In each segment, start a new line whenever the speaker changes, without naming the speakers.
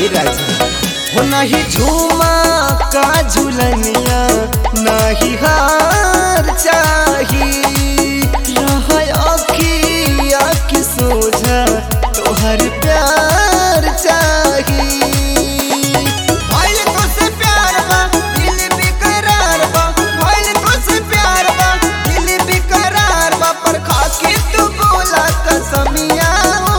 राजा हो नहीं झूमा का झूलनिया नहीं हार चाही अखिया की सोझा तोहर प्यार चाही भइल तोसे प्यार बा दिल बेकरार बा भइल तोसे प्यार बा दिल बेकरार बा पर खाके तू बोला कसमिया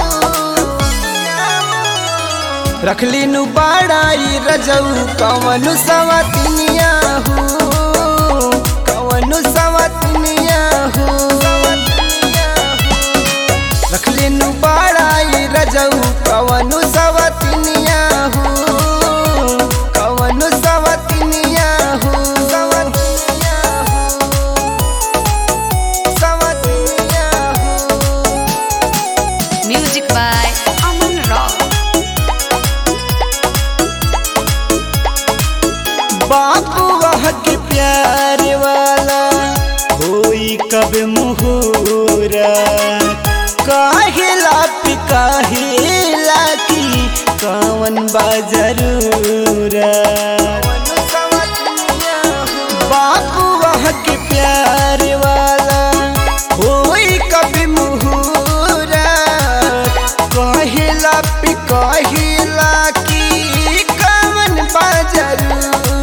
रखली नु बाड़ाई रजऊ कवनु सवतिनिया हो कवनु सवतिनिया हो रखली नु बाड़ाई रजऊ कवनु सवतिनिया हो कवनु सवतिनिया हो सवतिनिया हो
Music by Aman Rock.
बापू वह के प्यार वाला होई कब मुहूरा काहेला पिकाहेला की कवन बाजरूरा बापू वह के प्यार वाला होई कब मुहूरा काहेला पिकाहेला की कवन बाजरूरा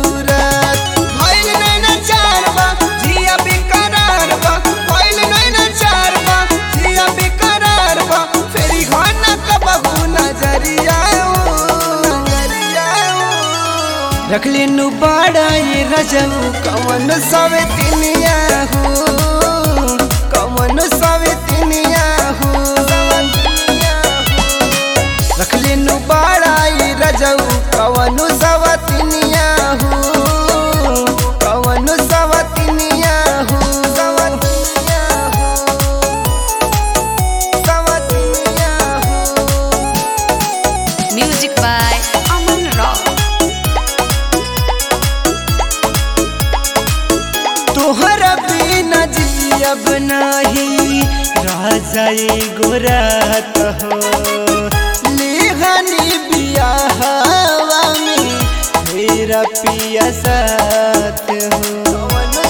रखली नु बाड़ाई रजऊ कवन सवतिनिया हो कवन सवतिनिया हो रखली नु बाड़ाई रजऊ कवन सवतिनिया हो कवन सवतिनिया हो सवतिनिया हो
Music by Aman Rock.
तोहरा बिना जियब नाही राजा गोरात हो लेहनी बियाहवा में मेरा पिया साथ हो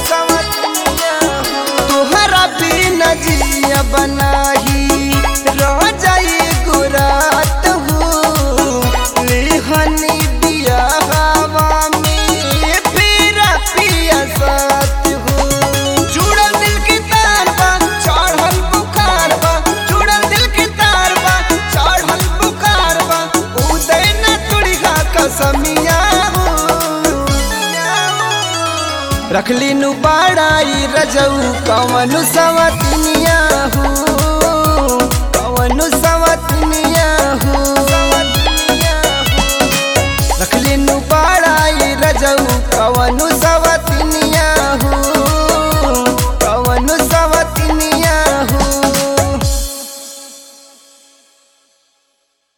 तोहरा बिना जियब नाही राजा गोरात हो लेहनी बियाहवा में मेरा पिया साथ रखली नु बाड़ाई रजऊ कवनु सवतिनिया